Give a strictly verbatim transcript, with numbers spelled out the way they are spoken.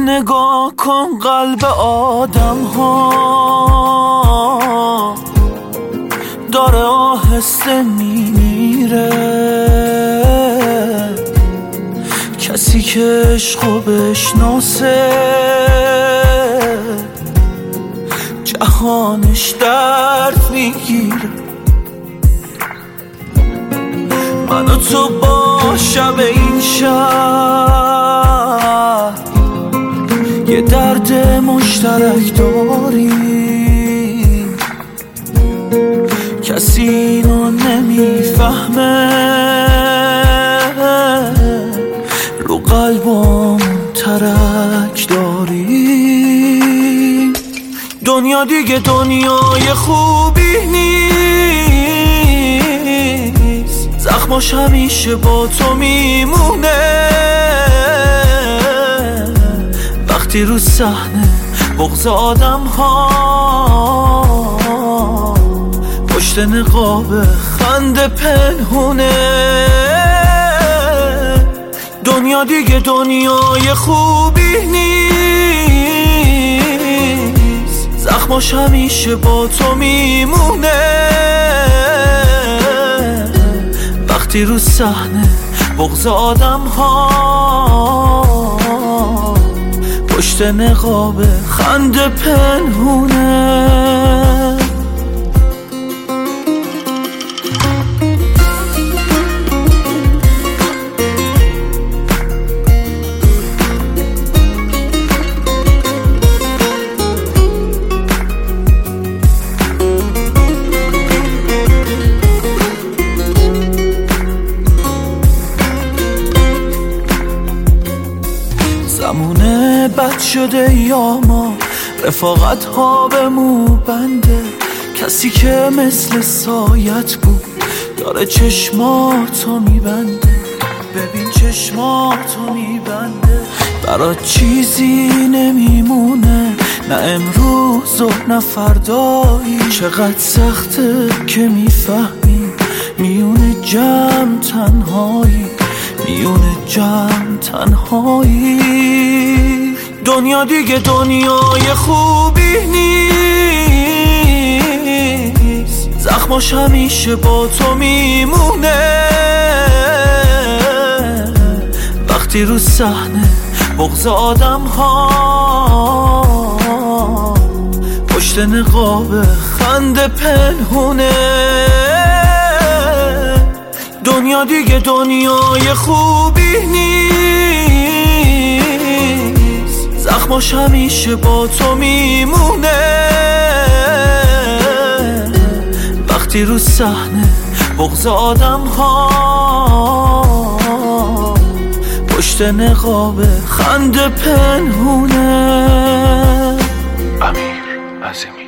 نگاه کن قلب آدم ها داره آهسته میمیره. کسی که عشقو بشناسه جهانش درد میگیره. من و تو با شب این شهر یه درد مشترک داریم، کسی اینو نمیفهمه. رو قلبم ترک داریم. دنیا دیگه دنیای خوبی نیست، زخماش همیشه با تو میمونه. وقتی رو صحنه بغض آدم ها پشت نقاب خنده پنهونه. دنیا دیگه دنیای خوبی نیست، زخماش همیشه با تو میمونه. وقتی رو صحنه بغض آدم ها پشت نقاب خنده پنهونه. زمونه بد شده یا ما رفاقت ها به مو بنده. کسی که مثل سایت بود داره چشماتو میبنده. ببین چشماتو میبنده، برات چیزی نمیمونه، نه امروز و نه فردایی. چقدر سخته که میفهمی میونه جمع تنهایی، میونه جمع تنهایی. دنیا دیگه دنیای خوبی نیست، زخماش همیشه با تو میمونه. وقتی رو صحنه بغض آدم ها پشت نقاب خنده پنهونه. دنیا دیگه دنیای خوبی نیست، زخماش همیشه با تو میمونه. وقتی رو صحنه بغض آدم ها پشت نقاب خنده پنهونه. امیر عظیمی.